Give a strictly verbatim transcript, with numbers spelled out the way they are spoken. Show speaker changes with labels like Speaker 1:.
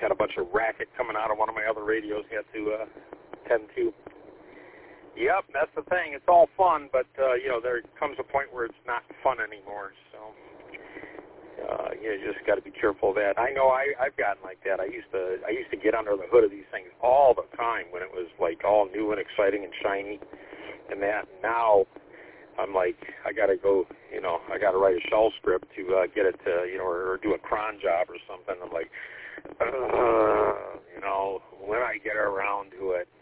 Speaker 1: had a bunch of racket coming out of one of my other radios you had to uh, tend to. Yep, that's the thing. It's all fun, but, uh, you know, there comes a point where it's not fun anymore, so uh, you just got to be careful of that. I know I, I've gotten like that. I used to I used to get under the hood of these things all the time when it was, like, all new and exciting and shiny and that. Now I'm like, I got to go, you know, I got to write a shell script to uh, get it to, you know, or, or do a cron job or something. I'm like, uh, you know, when I get around to it,